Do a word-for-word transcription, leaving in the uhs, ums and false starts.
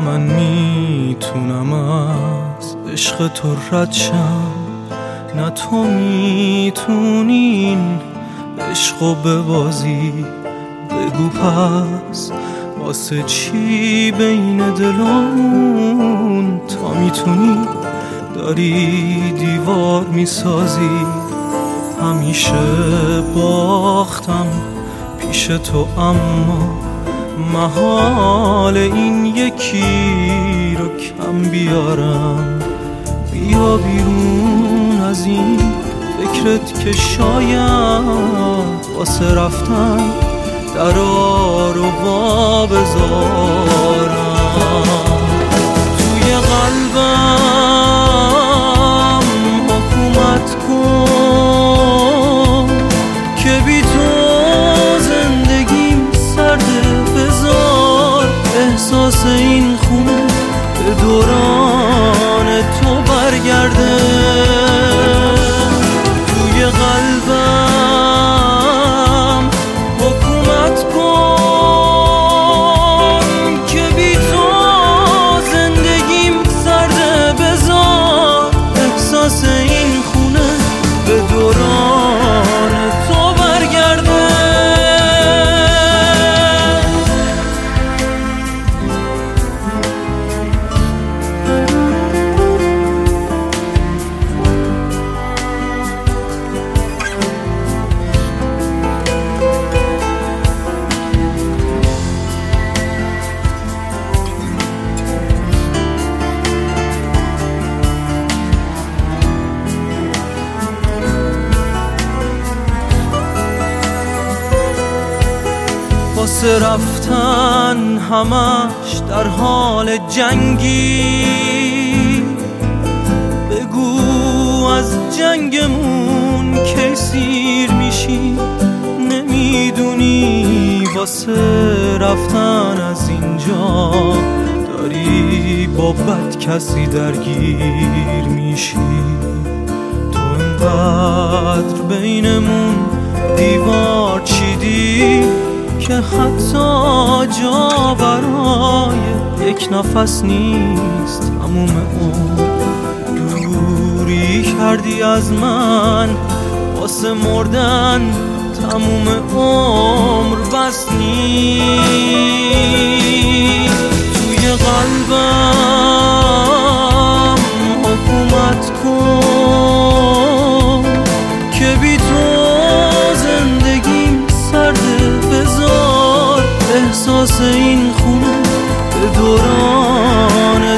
من میتونم از عشق تو رد شم، نه تو میتونی این عشقو ببازی. بگو پس واسه چی بین دلامون تا میتونی داری دیوار میسازی. همیشه باختم پیش تو اما محال این یکی رو کم بیارم. بیا بیرون از این فکرت که شاید واسه رفتن درا رو وا بذارم. توی قلبم حکومت کن که بی تو زندگیم سرده. بذار احساس این خونه به دوران تو برگرده. توی قلبم حکومت کن که بی تو زندگیم سرده. بذار احساس این خونه به دوران تو برگرده. واسه رفتن همش در حال جنگی. بگو از جنگمون کی سیر میشی. نمیدونی واسه رفتن از اینجا داری با بد کسی درگیر میشی. تو انقدر بینمون دیوار چیدی که حتی جا برای یک نفس نیست. تموم عمر دوری کردی از من، واسه مردن تموم عمر بس نیست. توی قلبم حکومت کن که بی تو زندگیم سرده. بذار احساس این خونه به دوران